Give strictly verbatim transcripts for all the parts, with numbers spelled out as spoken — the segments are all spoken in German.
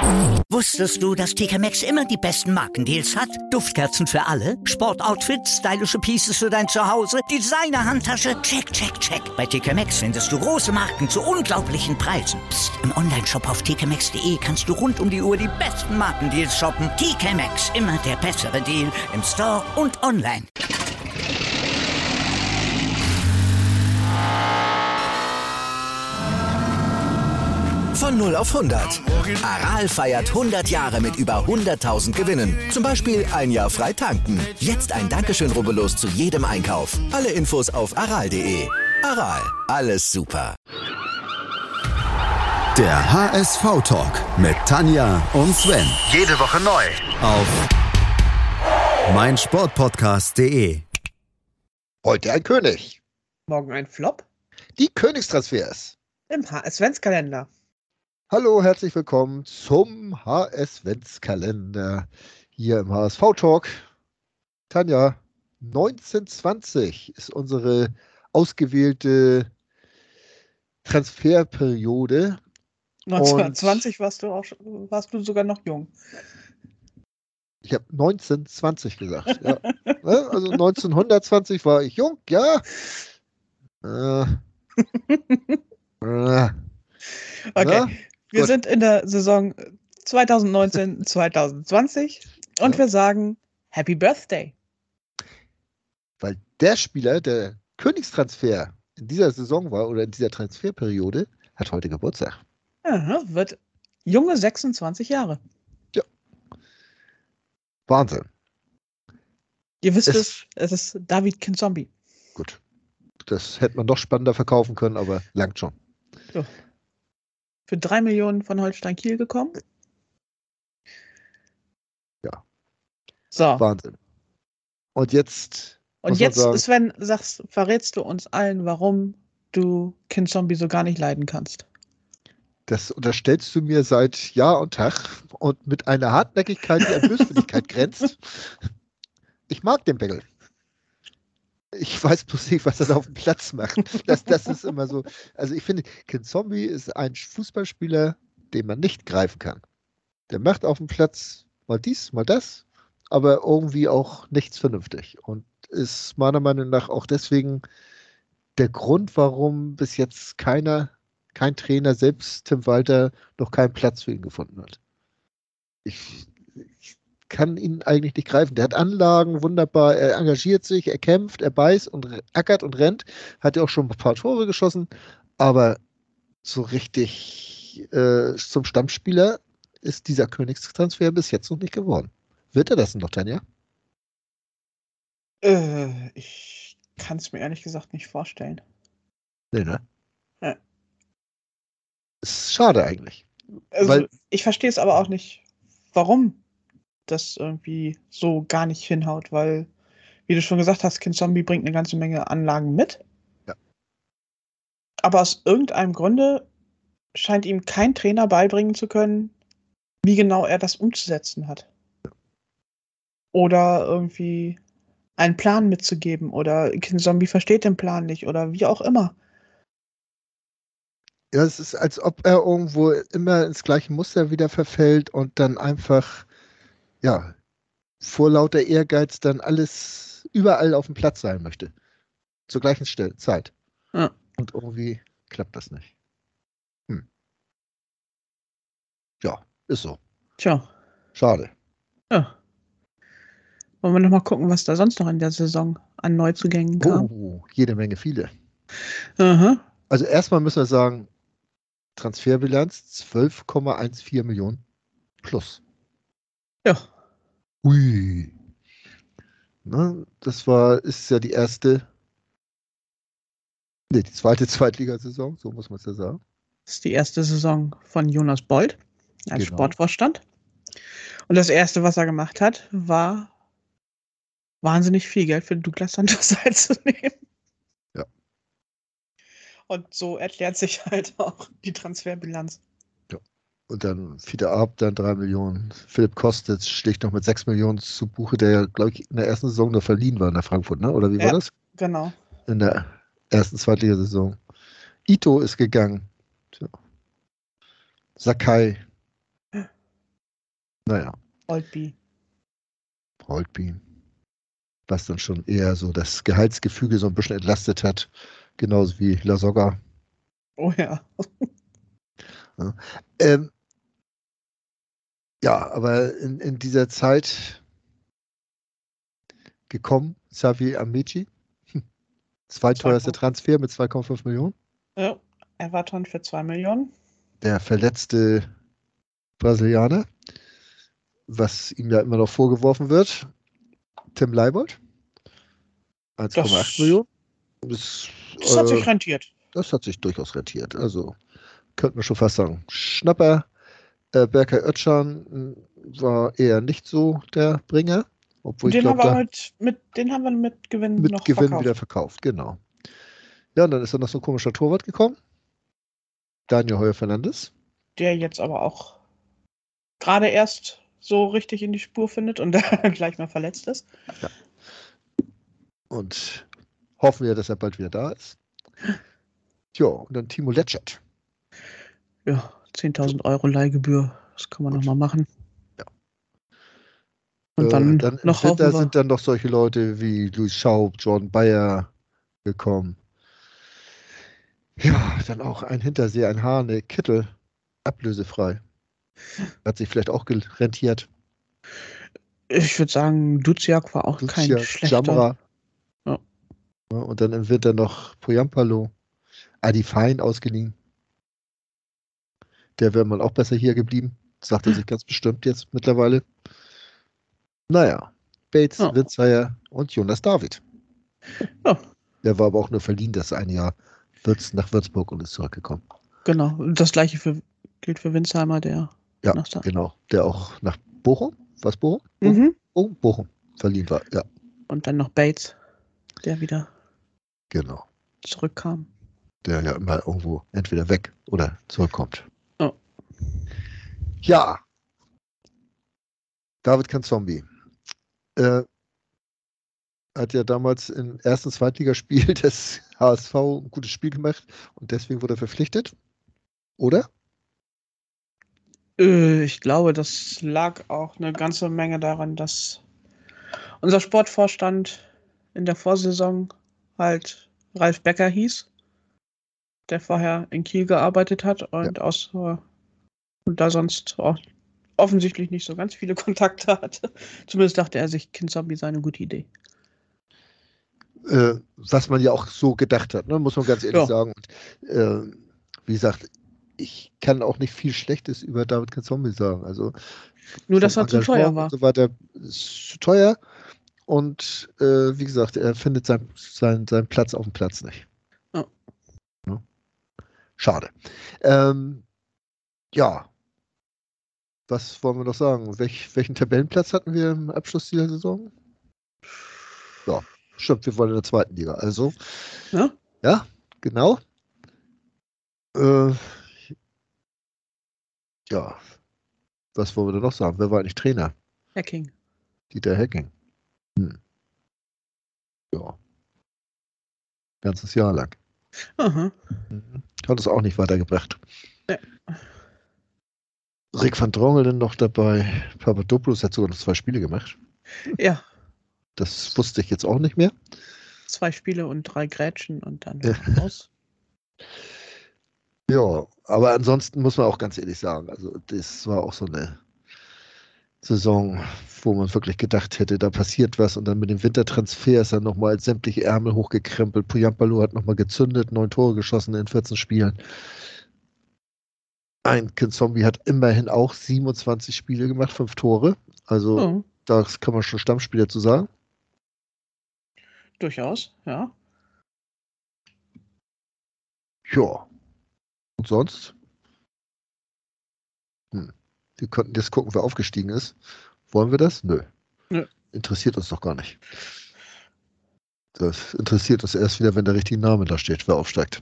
Wusstest du, dass T K Maxx immer die besten Markendeals hat? Duftkerzen für alle, Sportoutfits, stylische Pieces für dein Zuhause, Designer-Handtasche, check, check, check. Bei T K Maxx findest du große Marken zu unglaublichen Preisen. Psst. Im Onlineshop auf t k maxx punkt d e kannst du rund um die Uhr die besten Markendeals shoppen. T K Maxx, immer der bessere Deal im Store und online. Von null auf hundert. Aral feiert hundert Jahre mit über hunderttausend Gewinnen. Zum Beispiel ein Jahr frei tanken. Jetzt ein Dankeschön, rubbellos zu jedem Einkauf. Alle Infos auf aral punkt de. Aral, alles super. Der H S V-Talk mit Tanja und Sven. Jede Woche neu. Auf meinsportpodcast punkt de. Heute ein König. Morgen ein Flop. Die Königstransfers. Im H S-Ventskalender. Hallo, herzlich willkommen zum H S-Ventskalender hier im H S V-Talk. Tanja, neunzehnhundertzwanzig ist unsere ausgewählte Transferperiode. neunzehnhundertzwanzig warst du, auch, warst du sogar noch jung. Ich habe neunzehnhundertzwanzig gesagt. Ja. Also neunzehnhundertzwanzig war ich jung, ja. Äh. äh. Okay, Na? wir Gut. sind in der Saison zwanzig neunzehn zwanzig zwanzig und Ja. wir sagen Happy Birthday. Weil der Spieler, der Königstransfer in dieser Saison war oder in dieser Transferperiode, hat heute Geburtstag. Aha, wird junge sechsundzwanzig Jahre. Wahnsinn. Ihr wisst Es- es, es ist David Kinzombie. Gut. Das hätte man noch spannender verkaufen können, aber langt schon. Für drei Millionen von Holstein Kiel gekommen. Ja. So, Wahnsinn. Und jetzt. und muss man jetzt, sagen, Sven, sagst, verrätst du uns allen, warum du Kinzombie so gar nicht leiden kannst. das unterstellst du mir seit Jahr und Tag und mit einer Hartnäckigkeit, die an Böswilligkeit grenzt. Ich mag den Bengel. Ich weiß bloß nicht, was er da auf dem Platz macht. Das, das ist immer so. Also ich finde, Kinzombie ist ein Fußballspieler, den man nicht greifen kann. Der macht auf dem Platz mal dies, mal das, aber irgendwie auch nichts vernünftig. Und ist meiner Meinung nach auch deswegen der Grund, warum bis jetzt keiner, kein Trainer, selbst Tim Walter, noch keinen Platz für ihn gefunden hat. Ich, ich kann ihn eigentlich nicht greifen. Der hat Anlagen, wunderbar, er engagiert sich, er kämpft, er beißt und ackert und rennt, hat ja auch schon ein paar Tore geschossen, aber so richtig äh, zum Stammspieler ist dieser Königstransfer bis jetzt noch nicht geworden. Wird er das noch, Tanja? Äh, ich kann es mir ehrlich gesagt nicht vorstellen. Nee, ne? Ja. Ist schade eigentlich. Also, Weil- ich verstehe es aber auch nicht, warum das irgendwie so gar nicht hinhaut, weil, wie du schon gesagt hast, Kinzombie bringt eine ganze Menge Anlagen mit. Ja. Aber aus irgendeinem Grunde scheint ihm kein Trainer beibringen zu können, wie genau er das umzusetzen hat. Oder irgendwie einen Plan mitzugeben. Oder Kinzombie versteht den Plan nicht. Oder wie auch immer. Ja, es ist, als ob er irgendwo immer ins gleiche Muster wieder verfällt und dann einfach, ja, vor lauter Ehrgeiz dann alles überall auf dem Platz sein möchte. Zur gleichen Stelle, Zeit. Ja. Und irgendwie klappt das nicht. Hm. Ja, ist so. Tja, Schade. ja. Wollen wir nochmal gucken, was da sonst noch in der Saison an Neuzugängen kam? Oh, jede Menge viele. Aha. Also erstmal müssen wir sagen, Transferbilanz zwölf Komma vierzehn Millionen plus. Ja. Ui. Ne, das war, ist ja die erste, nee, die zweite Zweitligasaison, so muss man es ja sagen. Das ist die erste Saison von Jonas Bold als Genau. Sportvorstand. Und das erste, was er gemacht hat, war wahnsinnig viel Geld für Douglas Santos einzunehmen. Ja. Und so erklärt sich halt auch die Transferbilanz. Und dann Fiete Arp, dann drei Millionen. Philipp Kostic schlägt noch mit sechs Millionen zu Buche, der ja, glaube ich, in der ersten Saison noch verliehen war nach Frankfurt, ne? Oder wie war Ja. das? Genau. In der ersten Zweitligasaison. Ito ist gegangen. Tja. Sakai. Naja. Holtby. Holtby. Was dann schon eher so das Gehaltsgefüge so ein bisschen entlastet hat. Genauso wie Lasogga. Oh ja. Ja, ähm, ja aber in, in dieser Zeit gekommen, Xavi Amici. Zweiteuerster Transfer mit zwei Komma fünf Millionen. Ja, Everton für zwei Millionen. Der verletzte Brasilianer, was ihm ja immer noch vorgeworfen wird. Tim Leibold. eins Komma acht Millionen. Das, das äh, hat sich rentiert. Das hat sich durchaus rentiert. Also könnte man schon fast sagen. Schnapper, äh, Berkay Özcan war eher nicht so der Bringer. Obwohl den, ich glaub, haben wir da mit, mit, den haben wir mit Gewinn mit noch Gewinn verkauft. wieder verkauft. Genau. Ja, und dann ist dann noch so ein komischer Torwart gekommen. Daniel Heuer-Fernandes. Der jetzt aber auch gerade erst so richtig in die Spur findet und gleich mal verletzt ist. Ja. Und hoffen wir, dass er bald wieder da ist. Ja, und dann Timo Letschert. Ja, zehntausend Euro Leihgebühr. Das kann man nochmal machen. Ja. Und dann, äh, dann noch im Winter wir. sind dann noch solche Leute wie Luis Schaub, Jordan Bayer gekommen. Ja, dann auch ein Hinterseher, ein Hane, Kittel, ablösefrei. Hat sich vielleicht auch rentiert. Ich würde sagen, Duziak war auch Duziak, kein schlechter. Jamra. Ja. Ja, und dann im Winter noch Poyampalo, Adi Fein ausgeliehen. Der wäre mal auch besser hier geblieben. Sagt er sich ganz bestimmt jetzt mittlerweile. Naja, Bates, Ja. Witzheier und Jonas David. Ja. Der war aber auch nur verliehen das eine Jahr Würz nach Würzburg und ist zurückgekommen. Genau, das gleiche für, gilt für Winsheimer, der Ja, nach da. genau. Der auch nach Bochum, was Bochum? Mhm. Oh, Bochum verliehen war, ja. Und dann noch Bates, der wieder Genau. zurückkam. Der ja immer irgendwo entweder weg oder zurückkommt. Oh. Ja. David Kanzombi. Äh, hat ja damals im ersten Zweitligaspiel des H S V ein gutes Spiel gemacht und deswegen wurde er verpflichtet. Oder? Äh, ich glaube, das lag auch eine ganze Menge daran, dass unser Sportvorstand in der Vorsaison halt Ralf Becker hieß, der vorher in Kiel gearbeitet hat und, ja. aus, und da sonst auch offensichtlich nicht so ganz viele Kontakte hatte. Zumindest dachte er sich, Kinzombie sei eine gute Idee. Äh, was man ja auch so gedacht hat, ne? Muss man ganz ehrlich ja. sagen. Und, äh, wie gesagt, ich kann auch nicht viel Schlechtes über David Kanzombi sagen. Also, nur, dass er zu teuer war. Und so weiter, ist zu teuer. Und äh, wie gesagt, er findet sein, sein, seinen Platz auf dem Platz nicht. Oh. Ja. Schade. Ähm, ja. Was wollen wir noch sagen? Welch, welchen Tabellenplatz hatten wir im Abschluss dieser Saison? Ja, stimmt, wir wollen in der zweiten Liga. Also, ja, ja genau. Äh, ja, was wollen wir da noch sagen? Wer war eigentlich Trainer? Hacking. Dieter Hacking. Hm. Ja. Ganzes Jahr lang. Aha. Mhm. Hat es auch nicht weitergebracht. Ja. Rick van Drongelen noch dabei. Papadopoulos hat sogar noch zwei Spiele gemacht. Ja. Das wusste ich jetzt auch nicht mehr. Zwei Spiele und drei Grätschen und dann ja. raus. Ja, aber ansonsten muss man auch ganz ehrlich sagen, also das war auch so eine Saison, wo man wirklich gedacht hätte, da passiert was und dann mit dem Wintertransfer ist er nochmal sämtliche Ärmel hochgekrempelt. Poyampalo hat nochmal gezündet, neun Tore geschossen in vierzehn Spielen. Ein Kinzombie hat immerhin auch siebenundzwanzig Spiele gemacht, fünf Tore. Also oh. Das kann man schon Stammspieler zu sagen. Durchaus, ja. Ja. Und sonst? Hm. Wir könnten jetzt gucken, wer aufgestiegen ist. Wollen wir das? Nö. Nö. Interessiert uns doch gar nicht. Das interessiert uns erst wieder, wenn der richtige Name da steht, wer aufsteigt.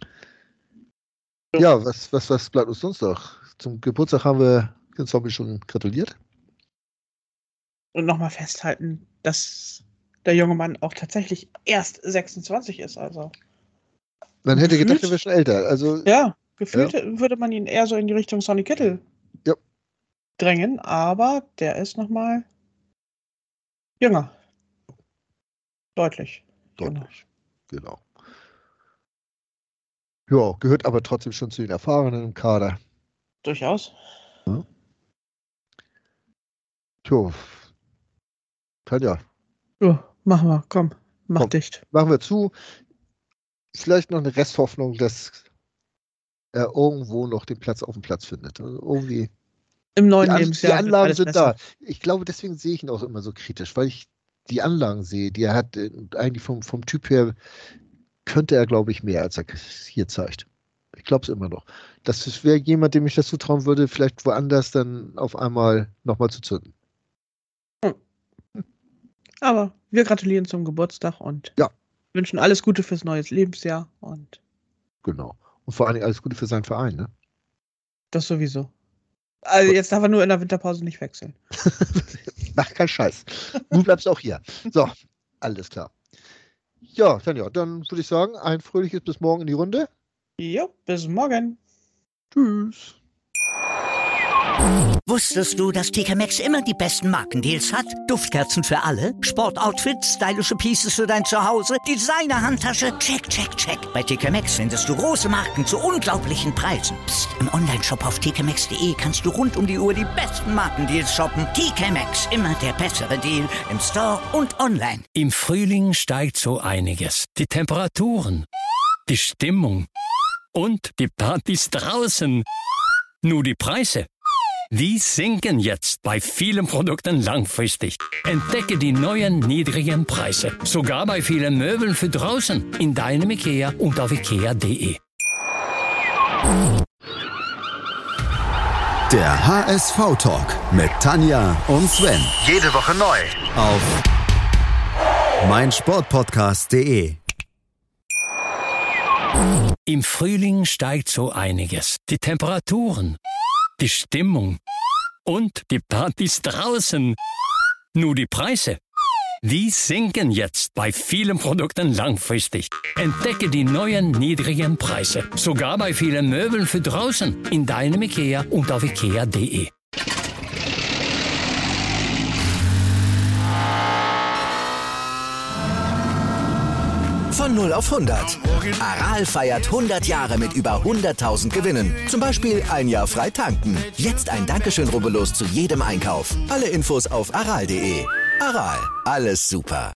Ja, ja was, was, was bleibt uns sonst noch? Zum Geburtstag haben wir den Zombie schon gratuliert. Und nochmal festhalten, dass der junge Mann auch tatsächlich erst sechsundzwanzig ist. Also man hätte gefühlt, gedacht, er wäre schon älter. Also, ja, gefühlt ja. würde man ihn eher so in die Richtung Sonny Kittel ja. drängen, aber der ist nochmal jünger. Deutlich. Deutlich, genau. Ja, gehört aber trotzdem schon zu den Erfahrenen im Kader. Durchaus. Ja. Tja, Tanja. Ja, machen wir, komm, mach Komm, dicht. Machen wir zu. Vielleicht noch eine Resthoffnung, dass er irgendwo noch den Platz auf dem Platz findet. Also irgendwie. Im neuen Die, An Lebensjahr. die Anlagen alles sind besser. da. Ich glaube, deswegen sehe ich ihn auch immer so kritisch, weil ich die Anlagen sehe, die er hat, äh, eigentlich vom, vom Typ her, könnte er, glaube ich, mehr, als er hier zeigt. Ich glaube es immer noch. Das wäre jemand, dem ich das zutrauen würde, vielleicht woanders dann auf einmal nochmal zu zünden. Aber wir gratulieren zum Geburtstag und Ja. wünschen alles Gute fürs neue Lebensjahr und Genau. Und vor allen Dingen alles Gute für seinen Verein, ne? das sowieso. Also jetzt darf er nur in der Winterpause nicht wechseln. Mach keinen Scheiß. Du bleibst auch hier. So, alles klar. Ja, dann ja, dann würde ich sagen, ein fröhliches bis morgen in die Runde. Jo, bis morgen. Tschüss. Wusstest du, dass T K Maxx immer die besten Markendeals hat? Duftkerzen für alle, Sportoutfits, stylische Pieces für dein Zuhause, Designer-Handtasche, check, check, check. Bei T K Maxx findest du große Marken zu unglaublichen Preisen. Psst. Im Onlineshop auf t k maxx punkt de kannst du rund um die Uhr die besten Markendeals shoppen. T K Maxx, immer der bessere Deal im Store und online. Im Frühling steigt so einiges. Die Temperaturen, die Stimmung und die Partys draußen. Nur die Preise, die sinken jetzt bei vielen Produkten langfristig. Entdecke die neuen niedrigen Preise. Sogar bei vielen Möbeln für draußen. In deinem IKEA und auf ikea punkt de. Der H S V-Talk mit Tanja und Sven. Jede Woche neu. Auf meinsportpodcast punkt de. Im Frühling steigt so einiges. Die Temperaturen, die Stimmung und die Partys draußen. Nur die Preise, die sinken jetzt bei vielen Produkten langfristig. Entdecke die neuen niedrigen Preise. Sogar bei vielen Möbeln für draußen. In deinem IKEA und auf ikea punkt de. Von null auf hundert. Aral feiert hundert Jahre mit über hunderttausend Gewinnen. Zum Beispiel ein Jahr frei tanken. Jetzt ein Dankeschön, rubbellos zu jedem Einkauf. Alle Infos auf aral punkt de. Aral, alles super.